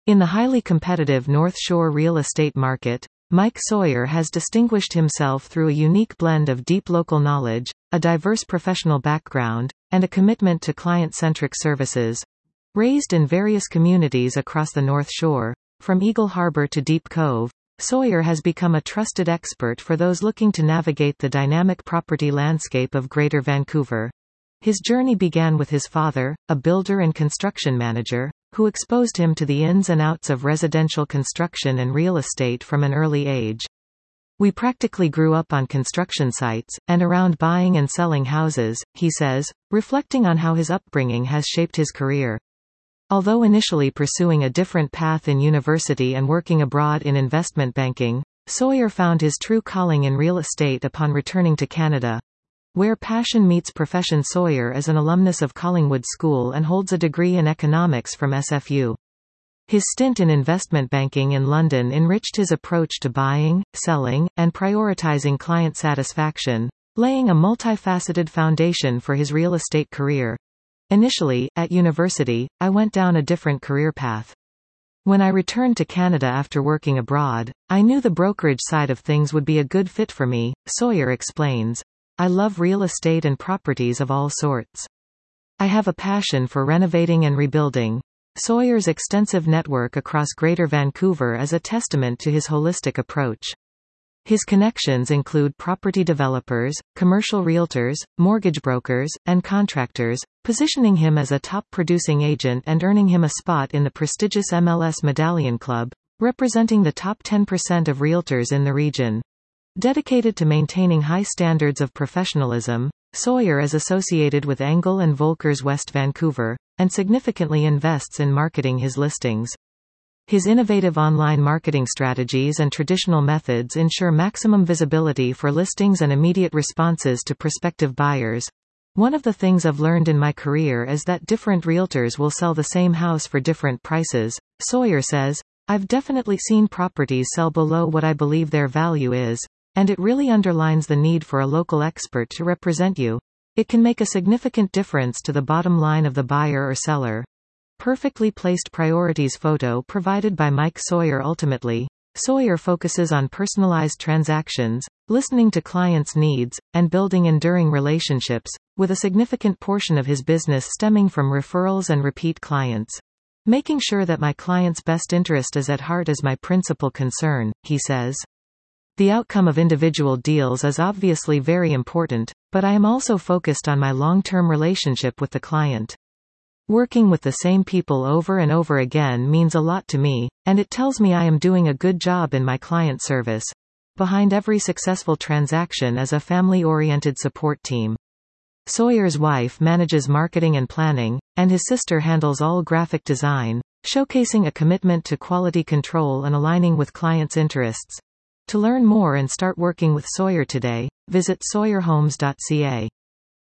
In the highly competitive North Shore real estate market, Mike Sawyer has distinguished himself through a unique blend of deep local knowledge, a diverse professional background, and a commitment to client-centric services. Raised in various communities across the North Shore, from Eagle Harbor to Deep Cove, Sawyer has become a trusted expert for those looking to navigate the dynamic property landscape of Greater Vancouver. His journey began with his father, a builder and construction manager, who exposed him to the ins and outs of residential construction and real estate from an early age. We practically grew up on construction sites, and around buying and selling houses, he says, reflecting on how his upbringing has shaped his career. Although initially pursuing a different path in university and working abroad in investment banking, Sawyer found his true calling in real estate upon returning to Canada, where passion meets profession. Sawyer is an alumnus of Collingwood School and holds a degree in economics from SFU. His stint in investment banking in London enriched his approach to buying, selling, and prioritizing client satisfaction, laying a multifaceted foundation for his real estate career. Initially, at university, I went down a different career path. When I returned to Canada after working abroad, I knew the brokerage side of things would be a good fit for me, Sawyer explains. I love real estate and properties of all sorts. I have a passion for renovating and rebuilding. Sawyer's extensive network across Greater Vancouver is a testament to his holistic approach. His connections include property developers, commercial realtors, mortgage brokers, and contractors, positioning him as a top producing agent and earning him a spot in the prestigious MLS Medallion Club, representing the top 10% of realtors in the region. Dedicated to maintaining high standards of professionalism, Sawyer is associated with Engel & Volkers West Vancouver, and significantly invests in marketing his listings. His innovative online marketing strategies and traditional methods ensure maximum visibility for listings and immediate responses to prospective buyers. One of the things I've learned in my career is that different realtors will sell the same house for different prices, Sawyer says. I've definitely seen properties sell below what I believe their value is. And it really underlines the need for a local expert to represent you. It can make a significant difference to the bottom line of the buyer or seller. Perfectly placed priorities photo provided by Mike Sawyer. Ultimately, Sawyer focuses on personalized transactions, listening to clients' needs, and building enduring relationships, with a significant portion of his business stemming from referrals and repeat clients. Making sure that my client's best interest is at heart is my principal concern, he says. The outcome of individual deals is obviously very important, but I am also focused on my long-term relationship with the client. Working with the same people over and over again means a lot to me, and it tells me I am doing a good job in my client service. Behind every successful transaction is a family-oriented support team. Sawyer's wife manages marketing and planning, and his sister handles all graphic design, showcasing a commitment to quality control and aligning with clients' interests. To learn more and start working with Sawyer today, visit sawyerhomes.ca.